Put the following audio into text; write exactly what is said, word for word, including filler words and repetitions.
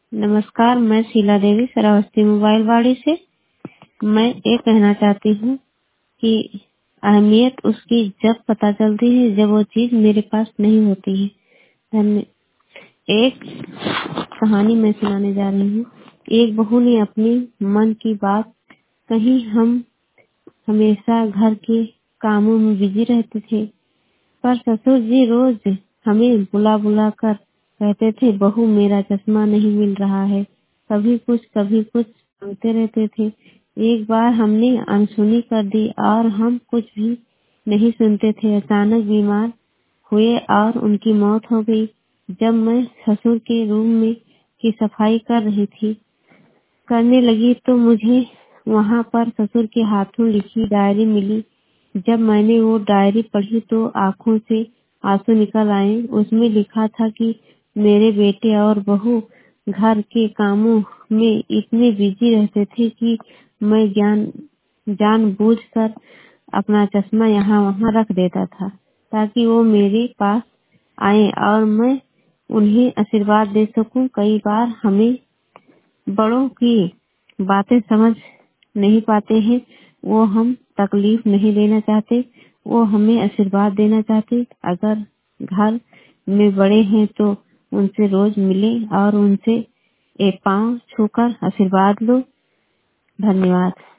नमस्कार, मैं शीला देवी श्रावस्ती मोबाइल वाड़ी से। मैं ये कहना चाहती हूँ कि अहमियत उसकी जब पता चलती है जब वो चीज मेरे पास नहीं होती है। धन्य एक कहानी मैं सुनाने जा रही हूँ। एक बहू ने अपनी मन की बात कही। हम हमेशा घर के कामों में बिजी रहते थे, पर ससुर जी रोज हमें बुला बुला कर कहते थे, बहू मेरा चश्मा नहीं मिल रहा है। कभी कुछ कभी कुछ मांगते रहते थे। एक बार हमने अनसुनी कर दी और हम कुछ भी नहीं सुनते थे। अचानक बीमार हुए और उनकी मौत हो गई। जब मैं ससुर के रूम में की सफाई कर रही थी करने लगी तो मुझे वहाँ पर ससुर के हाथों लिखी डायरी मिली। जब मैंने वो डायरी पढ़ी तो आंखों से आंसू निकल आए। उसमें लिखा था कि मेरे बेटे और बहू घर के कामों में इतने बिजी रहते थे कि मैं ज्ञान जानबूझकर अपना चश्मा यहाँ वहाँ रख देता था ताकि वो मेरे पास आए और मैं उन्हें आशीर्वाद दे सकूं। कई बार हमें बड़ों की बातें समझ नहीं पाते हैं। वो हम तकलीफ नहीं देना चाहते, वो हमें आशीर्वाद देना चाहते। अगर घर में बड़े हैं तो उनसे रोज मिले और उनसे एक पाँव छूकर आशीर्वाद लो। धन्यवाद।